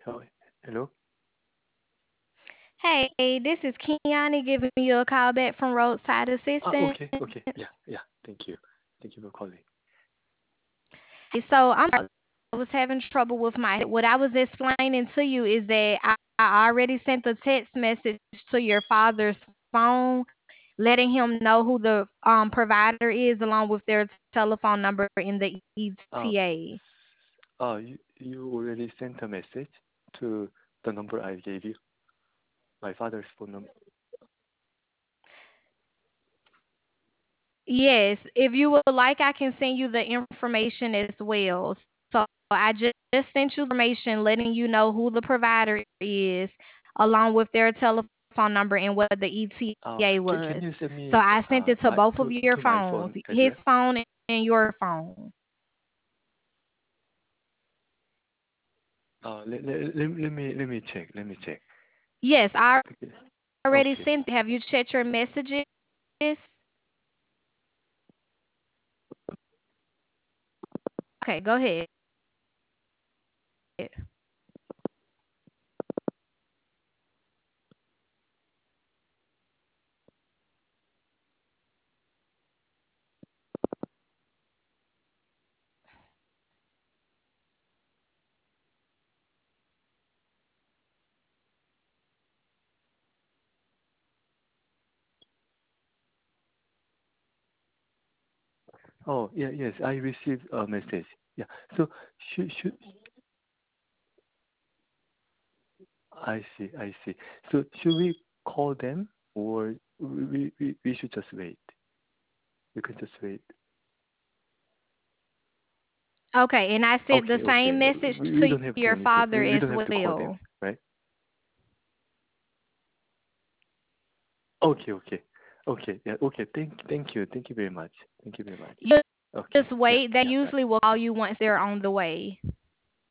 Oh, hello? Hey, this is Kiani giving you a call back from Roadside Assistance. Okay, okay. Yeah, yeah. Thank you. Thank you for calling. Hey, so I was having trouble with my what I was explaining to you is that I already sent the text message to your father's phone, letting him know who the provider is along with their telephone number in the Uh, ETA. you already sent a message to the number I gave you, my father's phone number. Yes, if you would like, I can send you the information as well. So I just sent you the information letting you know who the provider is, along with their telephone number and what the ETA was. Can you send So me I sent it to my both of your to my phones, phone his address? phone and your phone. Let me check. Let me check. Yes, I Okay. already Okay. sent. Have you checked your messages? Okay, go ahead. Oh, yeah, yes, I received a message. Yeah. So should I see, I see. So should we call them or we should just wait? We can just wait. Okay, and I sent the Okay, same okay. message We to don't have to your anything. father We as don't have to call them, well. right? Okay, okay. Okay, yeah, okay. Thank you very much. Thank you very much. You Okay, just yeah, wait. They yeah, bye. usually will call you once they're on the way.